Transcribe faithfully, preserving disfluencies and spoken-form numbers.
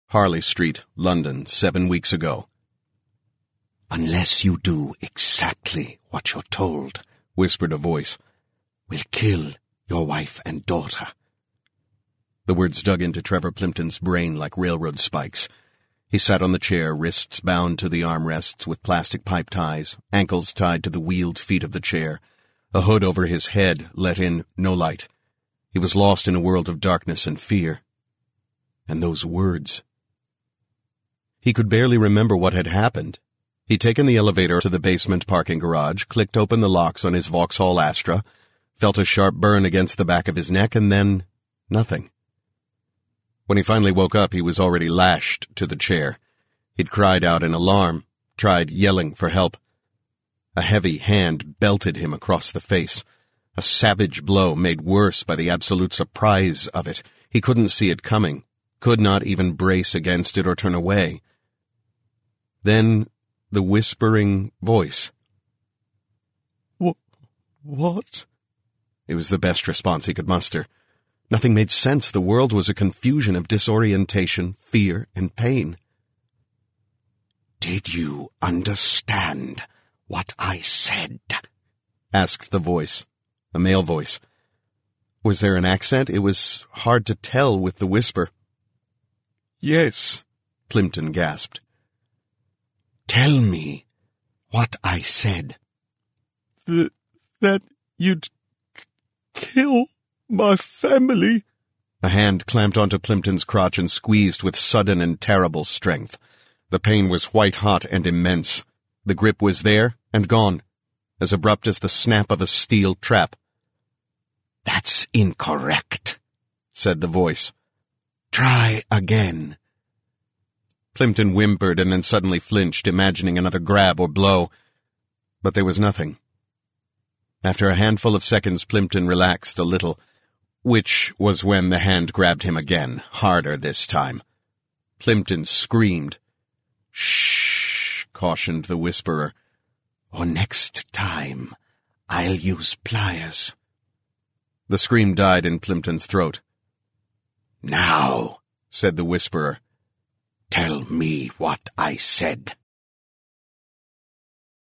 Harley Street, London, seven weeks ago. "Unless you do exactly what you're told," whispered a voice, "we'll kill your wife and daughter." The words dug into Trevor Plimpton's brain like railroad spikes. He sat on the chair, wrists bound to the armrests with plastic pipe ties, ankles tied to the wheeled feet of the chair. A hood over his head let in no light. He was lost in a world of darkness and fear. And those words. He could barely remember what had happened. He'd taken the elevator to the basement parking garage, clicked open the locks on his Vauxhall Astra, felt a sharp burn against the back of his neck, and then nothing. When he finally woke up, he was already lashed to the chair. He'd cried out in alarm, tried yelling for help. A heavy hand belted him across the face, a savage blow made worse by the absolute surprise of it. He couldn't see it coming, could not even brace against it or turn away. Then the whispering voice. What? What? It was the best response he could muster. Nothing made sense. The world was a confusion of disorientation, fear, and pain. "Did you understand what I said?" asked the voice, a male voice. Was there an accent? It was hard to tell with the whisper. "Yes," Plimpton gasped. "Tell me what I said." Th- that you'd k- kill my family." A hand clamped onto Plimpton's crotch and squeezed with sudden and terrible strength. The pain was white-hot and immense. The grip was there and gone, as abrupt as the snap of a steel trap. "That's incorrect," said the voice. "Try again." Plimpton whimpered and then suddenly flinched, imagining another grab or blow. But there was nothing. After a handful of seconds, Plimpton relaxed a little, which was when the hand grabbed him again, harder this time. Plimpton screamed. "Shh," cautioned the whisperer. "Or next time, I'll use pliers." The scream died in Plimpton's throat. "Now," said the whisperer, "tell me what I said."